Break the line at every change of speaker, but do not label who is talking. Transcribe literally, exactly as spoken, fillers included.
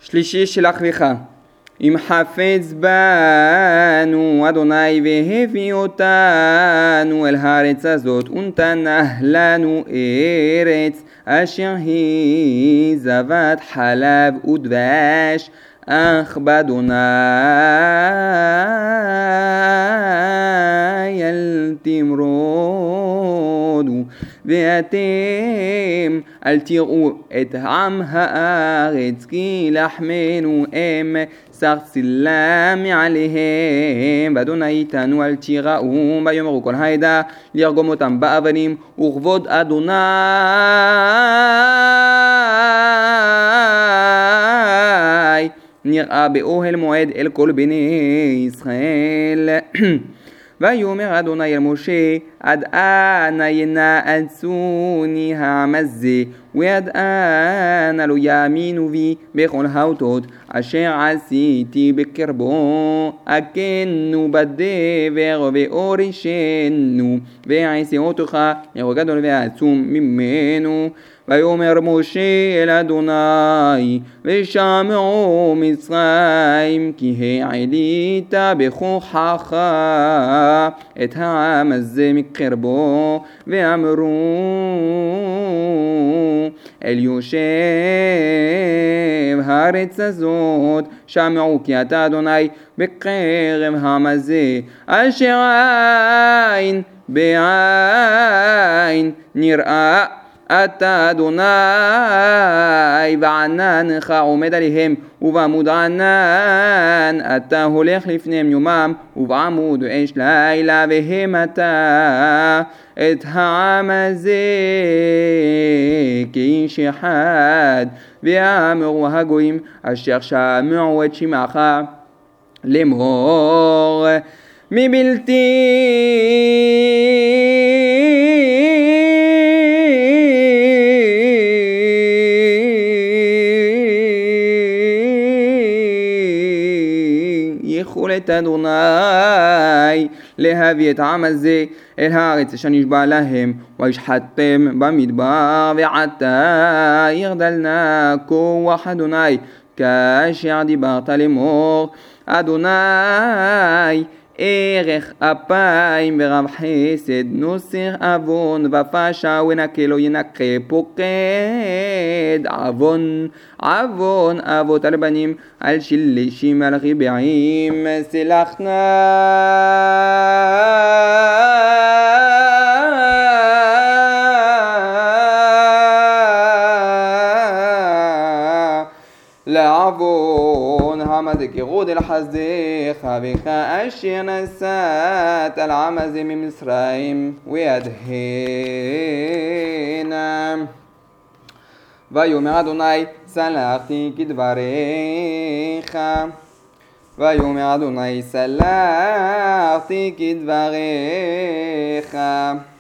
שלישי שלח לך. אם חפץ בנו אדוני והביא אותנו אל הארץ הזאת ונתנה לנו ארץ אשר היא זבת חלב ודבש אך באדוני אל תמרודו ואתם אל תראו את עם הארץ כי לחמנו הם שר צלה מעליהם ואדוני איתנו אל תיראו ויאמרו כל העדה לרגום אותם באבנים וכבוד אדוני נראה באוהל מועד אל כל בני ישראל. ויאמר אדוני אל משה עד אנה ינאצוני העם הזה ועד אנה לא יאמינו בי בכל האותות אשר עשיתי בקרבו הכנו בדבר ואורישנו ואעשה אותך לאור גדול ועצום ממנו. ויאמר משה אל אדוני ושמעו מצרים כי העלית בכוחך את העם הזה מקרבו ואמרו אל יושב הארץ הזאת שמעו כי אתה אדוני בקרב העם הזה אשר עין בעין נראה אתה אדוני ועננך עומד עליהם ובעמוד ענן אתה הולך לפניהם יומם ובעמוד אש לילה והמתה את העם הזה כאיש אחד ואמרו הגויים אשר שמעו את שמעך לאמור מבלתי יכולת אדוני להביא את העם הזה אל הארץ שנשבע להם וישחטם במדבר ועתה ירדלנה כוח אדוני כאשר דיברת לאמור אדוני ערך אפיים ורב חסד נוסר עוון ופשע ונקה לא ינקה פוקד עוון עוון אבות על בנים על שלישים על ריבעים סלחנה לעוון המזה כרוד אל חסדך וכאשר נשאת על העם הזה ממצרים וידהנם. ויאמר אדוני סלחתי כדבריך ויאמר אדוני סלחתי כדבריך